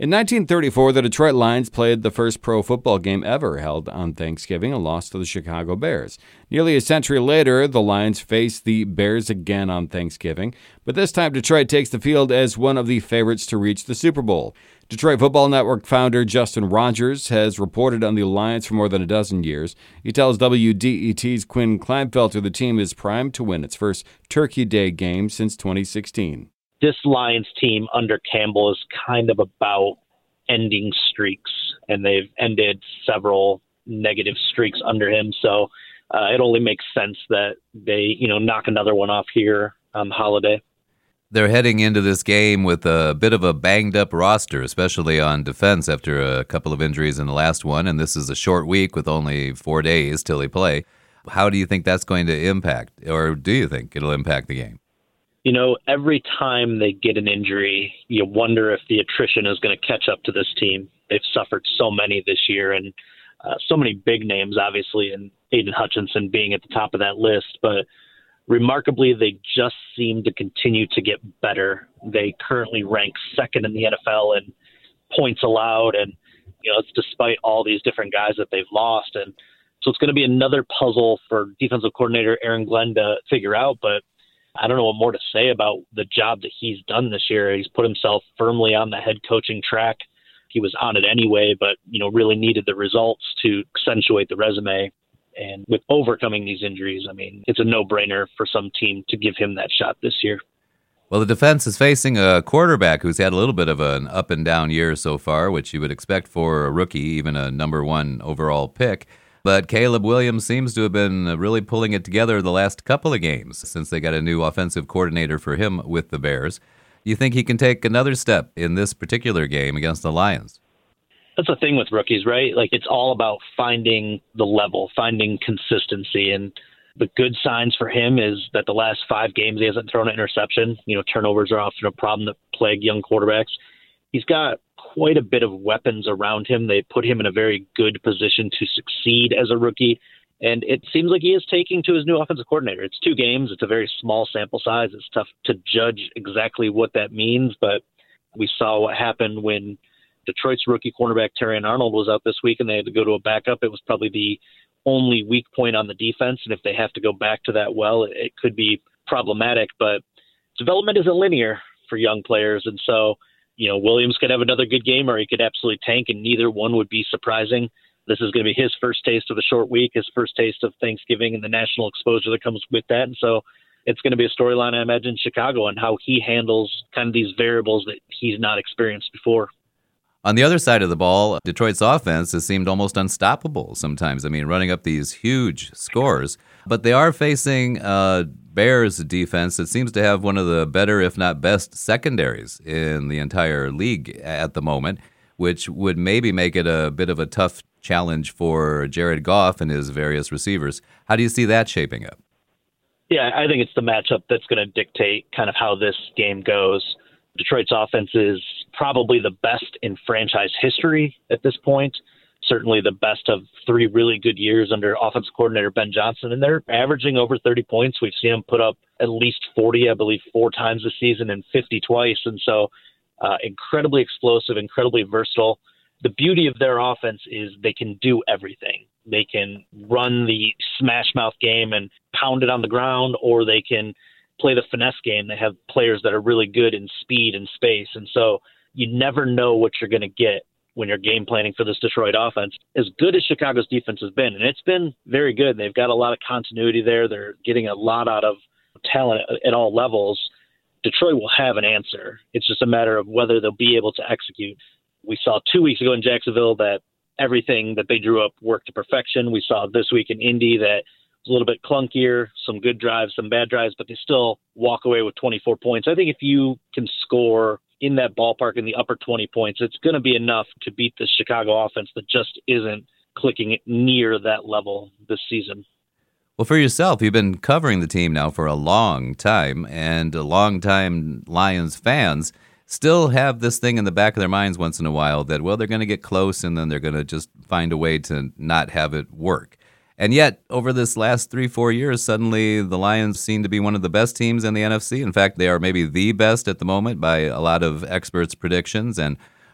In 1934, the Detroit Lions played the first pro football game ever held on Thanksgiving, a loss to the Chicago Bears. Nearly a century later, the Lions face the Bears again on Thanksgiving, but this time Detroit takes the field as one of the favorites to reach the Super Bowl. Detroit Football Network founder Justin Rogers has reported on the Lions for more than a dozen years. He tells WDET's Quinn Kleinfelter the team is primed to win its first Turkey Day game since 2016. This Lions team under Campbell is kind of about ending streaks, and they've ended several negative streaks under him. So it only makes sense that they, knock another one off here on the holiday. They're heading into this game with a bit of a banged-up roster, especially on defense after a couple of injuries in the last one, and this is a short week with only 4 days till they play. How do you think that's going to impact, or do you think it'll impact the game? Every time they get an injury, you wonder if the attrition is going to catch up to this team. They've suffered so many this year, and so many big names, obviously, and Aiden Hutchinson being at the top of that list. But remarkably, they just seem to continue to get better. They currently rank second in the NFL in points allowed, and it's despite all these different guys that they've lost. And so it's going to be another puzzle for defensive coordinator Aaron Glenn to figure out, but I don't know what more to say about the job that he's done this year. He's put himself firmly on the head coaching track. He was on it anyway, but, really needed the results to accentuate the resume. And with overcoming these injuries, it's a no-brainer for some team to give him that shot this year. Well, the defense is facing a quarterback who's had a little bit of an up-and-down year so far, which you would expect for a rookie, even a number one overall pick. But Caleb Williams seems to have been really pulling it together the last couple of games since they got a new offensive coordinator for him with the Bears. Do you think he can take another step in this particular game against the Lions? That's the thing with rookies, right? It's all about finding the level, finding consistency. And the good signs for him is that the last 5 games he hasn't thrown an interception. Turnovers are often a problem that plague young quarterbacks. He's got quite a bit of weapons around him. They put him in a very good position to succeed as a rookie. And it seems like he is taking to his new offensive coordinator. It's 2 games. It's a very small sample size. It's tough to judge exactly what that means. But we saw what happened when Detroit's rookie cornerback Terrion Arnold was out this week and they had to go to a backup. It was probably the only weak point on the defense. And if they have to go back to that it could be problematic. But development isn't linear for young players. And so Williams could have another good game or he could absolutely tank, and neither one would be surprising. This is going to be his first taste of a short week, his first taste of Thanksgiving and the national exposure that comes with that. And so it's going to be a storyline, I imagine, in Chicago and how he handles kind of these variables that he's not experienced before. On the other side of the ball, Detroit's offense has seemed almost unstoppable sometimes. Running up these huge scores. But they are facing Bears defense that seems to have one of the better, if not best, secondaries in the entire league at the moment, which would maybe make it a bit of a tough challenge for Jared Goff and his various receivers. How do you see that shaping up? Yeah, I think it's the matchup that's going to dictate kind of how this game goes. Detroit's offense is probably the best in franchise history at this point. Certainly the best of 3 really good years under offensive coordinator Ben Johnson, and they're averaging over 30 points. We've seen them put up at least 40, I believe, 4 times this season and 50 twice. And so incredibly explosive, incredibly versatile. The beauty of their offense is they can do everything. They can run the smash mouth game and pound it on the ground, or they can play the finesse game. They have players that are really good in speed and space. And so you never know what you're going to get when you're game planning for this Detroit offense. As good as Chicago's defense has been, and it's been very good, they've got a lot of continuity there. They're getting a lot out of talent at all levels. Detroit will have an answer. It's just a matter of whether they'll be able to execute. We saw 2 weeks ago in Jacksonville that everything that they drew up worked to perfection. We saw this week in Indy that was a little bit clunkier, some good drives, some bad drives, but they still walk away with 24 points. I think if you can score in that ballpark in the upper 20 points, it's going to be enough to beat the Chicago offense that just isn't clicking near that level this season. Well, for yourself, you've been covering the team now for a long time, and longtime Lions fans still have this thing in the back of their minds once in a while that, well, they're going to get close and then they're going to just find a way to not have it work. And yet, over this last 3-4 years, suddenly the Lions seem to be one of the best teams in the NFC. In fact, they are maybe the best at the moment by a lot of experts' predictions. And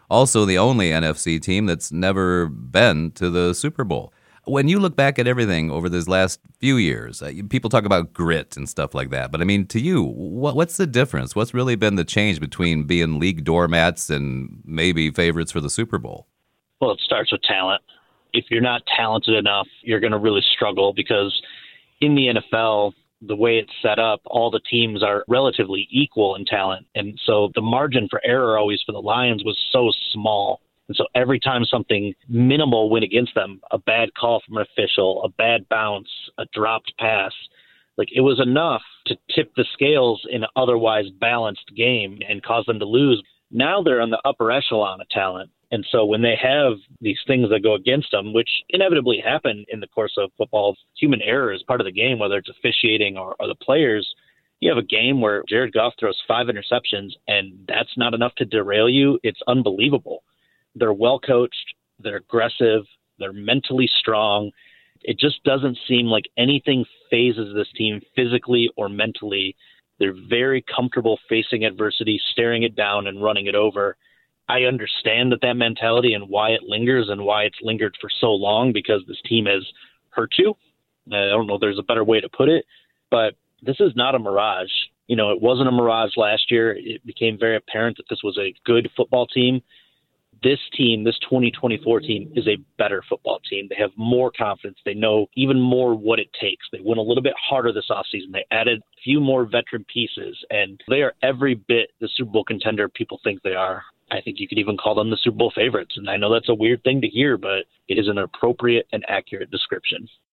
also the only NFC team that's never been to the Super Bowl. When you look back at everything over these last few years, people talk about grit and stuff like that. But I mean, to you, what's the difference? What's really been the change between being league doormats and maybe favorites for the Super Bowl? Well, it starts with talent. If you're not talented enough, you're going to really struggle because in the NFL, the way it's set up, all the teams are relatively equal in talent. And so the margin for error always for the Lions was so small. And so every time something minimal went against them, a bad call from an official, a bad bounce, a dropped pass, like it was enough to tip the scales in an otherwise balanced game and cause them to lose. Now they're on the upper echelon of talent. And so when they have these things that go against them, which inevitably happen in the course of football, human error is part of the game, whether it's officiating or the players. You have a game where Jared Goff throws 5 interceptions, and that's not enough to derail you. It's unbelievable. They're well coached, they're aggressive, they're mentally strong. It just doesn't seem like anything phases this team physically or mentally. They're very comfortable facing adversity, staring it down and running it over. I understand that mentality and why it lingers and why it's lingered for so long, because this team has hurt you. I don't know if there's a better way to put it, but this is not a mirage. You know, it wasn't a mirage last year. It became very apparent that this was a good football team. This team, this 2024 team, is a better football team. They have more confidence. They know even more what it takes. They went a little bit harder this offseason. They added a few more veteran pieces, and they are every bit the Super Bowl contender people think they are. I think you could even call them the Super Bowl favorites. And I know that's a weird thing to hear, but it is an appropriate and accurate description.